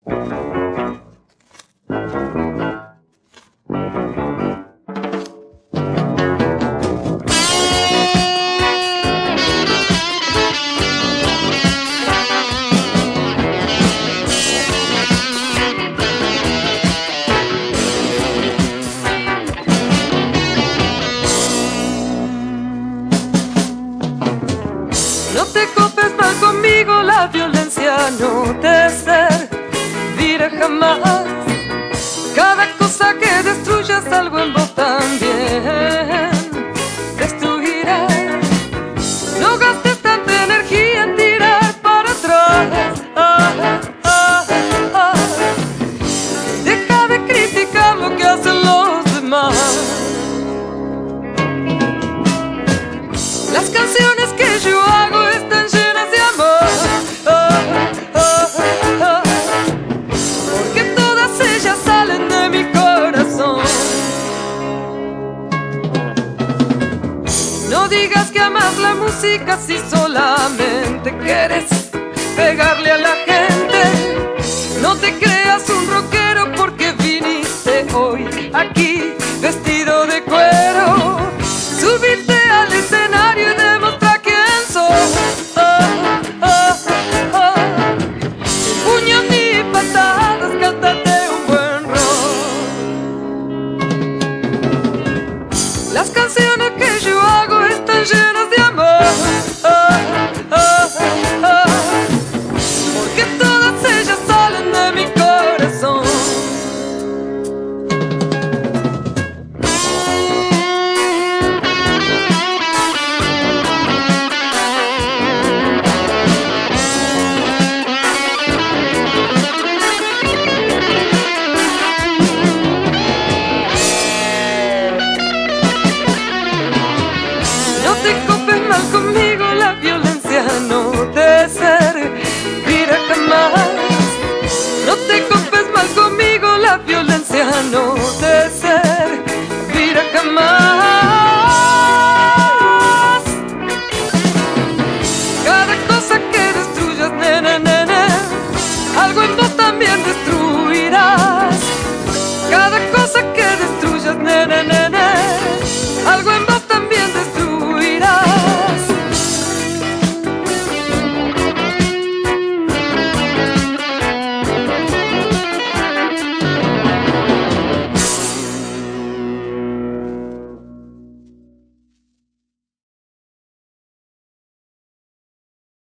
No te copes mal conmigo, la violencia no te servirá jamás. Cada cosa que destruyas, algo en vos también destruirá. No gastes tanta energía en tirar para atrás. Deja de criticar lo que hacen los demás. Las canciones que yo hago están llenas de amor, porque todas ellas salen de mi corazón. No digas que amas la música si solamente quieres pegarle a la gente. No te creas un rockero porque viniste hoy aquí vestido de cuero. Subirte al escenario y demostrar quién sos. Sin puño ni patada.